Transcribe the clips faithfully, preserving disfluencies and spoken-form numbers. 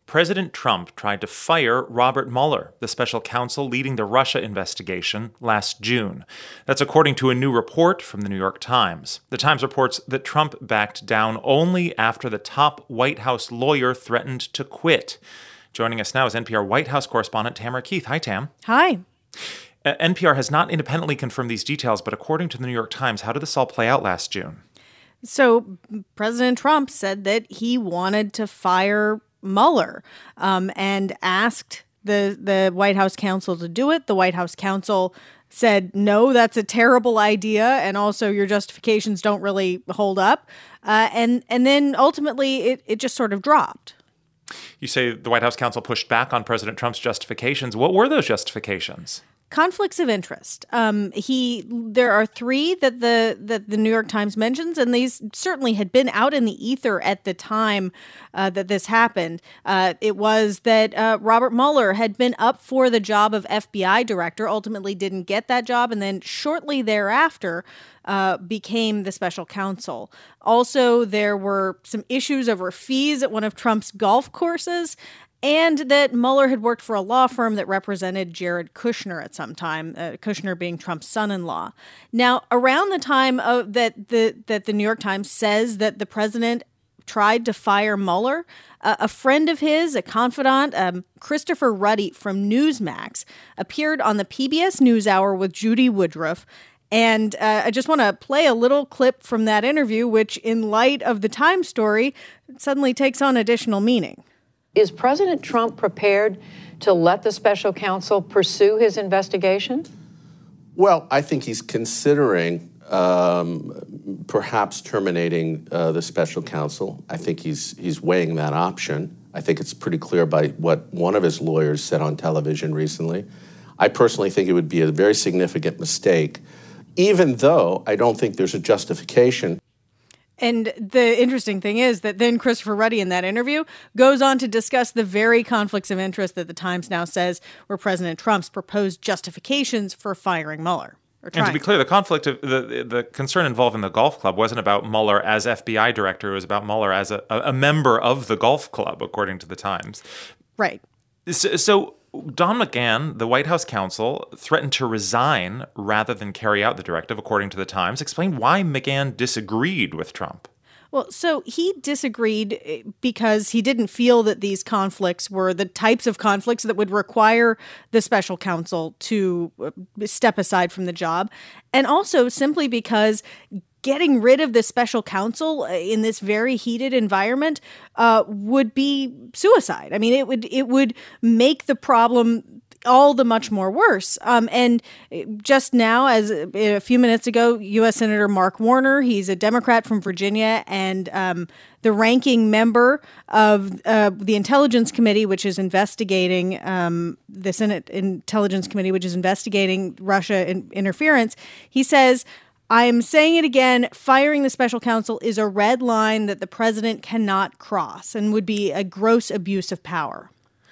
President Trump tried to fire Robert Mueller, the special counsel leading the Russia investigation, last June. That's according to a new report from the New York Times. The Times reports that Trump backed down only after the top White House lawyer threatened to quit. Joining us now is N P R White House correspondent Tamara Keith. Hi, Tam. Hi. Uh, N P R has not independently confirmed these details, but according to the New York Times, how did this all play out last June? So President Trump said that he wanted to fire Mueller um, and asked the, the White House counsel to do it. The White House counsel said, no, that's a terrible idea. And also your justifications don't really hold up. Uh, and, and then ultimately it, it just sort of dropped. You say the White House counsel pushed back on President Trump's justifications. What were those justifications? Conflicts of interest. Um, he, there are three that the that the New York Times mentions, and these certainly had been out in the ether at the time uh, that this happened. Uh, it was that uh, Robert Mueller had been up for the job of F B I director, ultimately didn't get that job, and then shortly thereafter uh, became the special counsel. Also, there were some issues over fees at one of Trump's golf courses, and that Mueller had worked for a law firm that represented Jared Kushner at some time, uh, Kushner being Trump's son-in-law. Now, around the time of that the that the New York Times says that the president tried to fire Mueller, uh, a friend of his, a confidant, um, Christopher Ruddy from Newsmax, appeared on the P B S NewsHour with Judy Woodruff. And uh, I just want to play a little clip from that interview, which, in light of the Times story, suddenly takes on additional meaning. Is President Trump prepared to let the special counsel pursue his investigation? Well, I think he's considering um, perhaps terminating uh, the special counsel. I think he's he's weighing that option. I think it's pretty clear by what one of his lawyers said on television recently. I personally think it would be a very significant mistake, even though I don't think there's a justification. And the interesting thing is that then Christopher Ruddy in that interview goes on to discuss the very conflicts of interest that the Times now says were President Trump's proposed justifications for firing Mueller. And to be clear, the conflict, of the the concern involved in the golf club wasn't about Mueller as F B I director. It was about Mueller as a, a member of the golf club, according to the Times. Right. So, so Don McGahn, the White House counsel, threatened to resign rather than carry out the directive, according to the Times. Explain why McGahn disagreed with Trump. Well, so he disagreed because he didn't feel that these conflicts were the types of conflicts that would require the special counsel to step aside from the job. And also simply because getting rid of the special counsel in this very heated environment uh, would be suicide. I mean, it would it would make the problem all the much more worse. Um, and just now, as a few minutes ago, U S Senator Mark Warner, he's a Democrat from Virginia, and um, the ranking member of uh, the Intelligence Committee, which is investigating um, the Senate Intelligence Committee, which is investigating Russia in- interference. He says, I am saying it again, firing the special counsel is a red line that the president cannot cross and would be a gross abuse of power.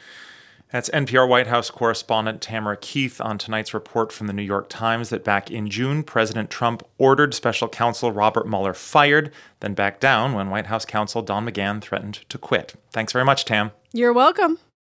That's N P R White House correspondent Tamara Keith on tonight's report from the New York Times that back in June, President Trump ordered special counsel Robert Mueller fired, then backed down when White House counsel Don McGahn threatened to quit. Thanks very much, Tam. You're welcome.